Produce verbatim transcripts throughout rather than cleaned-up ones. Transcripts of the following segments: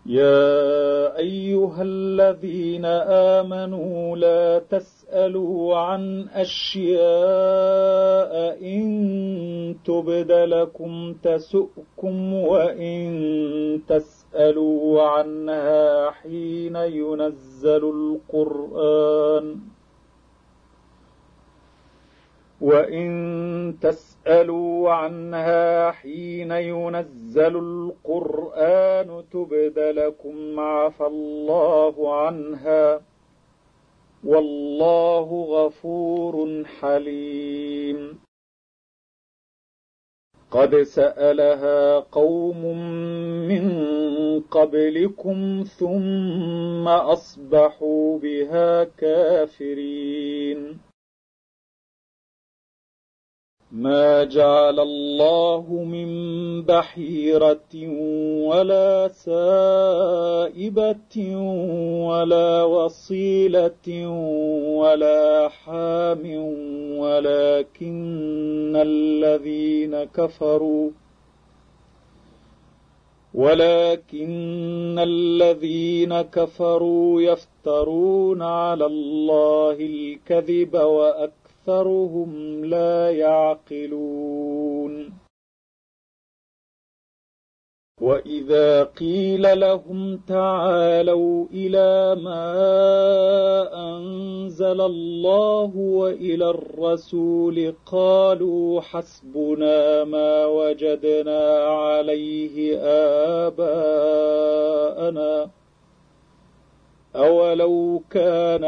يا أيها الذين آمنوا لا تسألوا عن أشياء إن تبد لكم تسؤكم وإن تسألوا عنها حين ينزل القرآن وإن تسألوا عنها حين ينزل القرآن تبد لكم عفى الله عنها والله غفور حليم. قد سألها قوم من قبلكم ثم أصبحوا بها كافرين. ما جعل الله من بحيرة ولا سائبة ولا وصيلة ولا حام ولكن الذين كفروا ولكن الذين كفروا يفترون على الله الكذب وأكثرهم أكثرهم لا يعقلون. وإذا قيل لهم تعالوا إلى ما أنزل الله وإلى الرسول قالوا حسبنا ما وجدنا عليه آباءنا أولو كان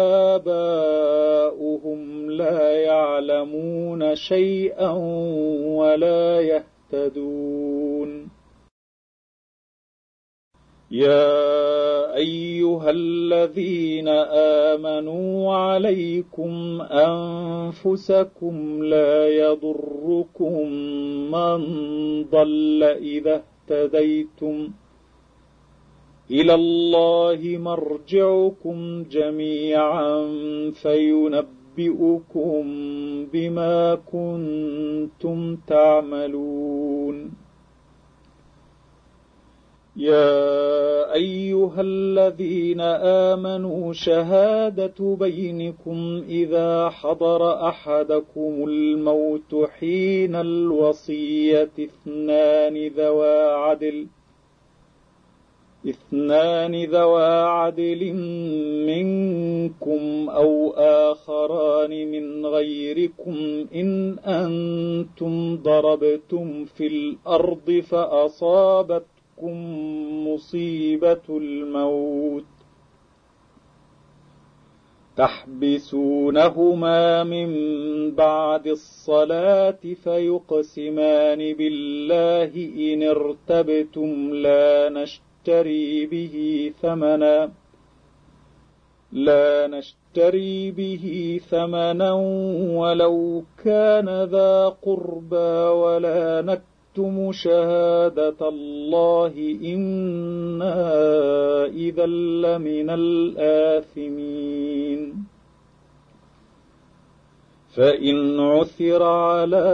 آباؤهم لا يعلمون شيئا ولا يهتدون. يا أيها الذين آمنوا عليكم أنفسكم لا يضركم من ضل إذا اهتديتم إلى الله مرجعكم جميعا فينبئكم بما كنتم تعملون. يا أيها الذين آمنوا شهادة بينكم إذا حضر أحدكم الموت حين الوصية اثنان ذوى عدل اثنان ذوى عدل منكم أو آخران من غيركم إن أنتم ضربتم في الأرض فأصابتكم مصيبة الموت تحبسونهما من بعد الصلاة فيقسمان بالله إن ارتبتم لا نشتري نشتري به ثمنا لا نشتري به ثمنا ولو كان ذا قربى ولا نكتم شهادة الله إنا إذا لمن الآثمين. فإن عثر على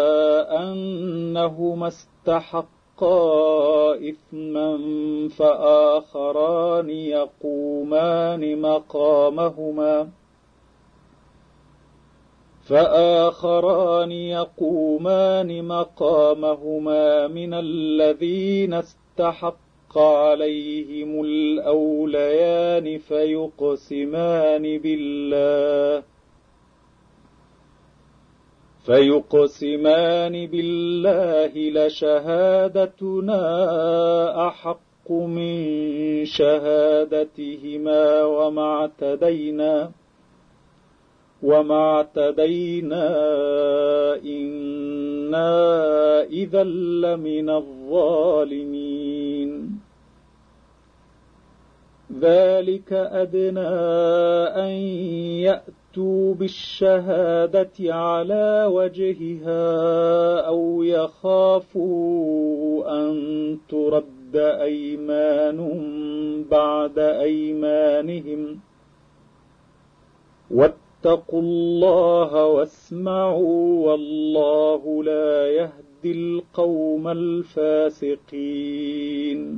أنهما استحق إثما فآخران يقومان مقامهما فآخران يقومان مقامهما من الذين استحق عليهم الأوليان فيقسمان بالله فيقسمان بالله لشهادتنا أحق من شهادتهما وما اعتدينا وما اعتدينا إنا إذا لمن الظالمين. ذلك أدنى أن يأتوا بالشهادة على وجهها أو يخافوا أن ترد أيمان بعد أيمانهم واتقوا الله واسمعوا والله لا يهدي القوم الفاسقين.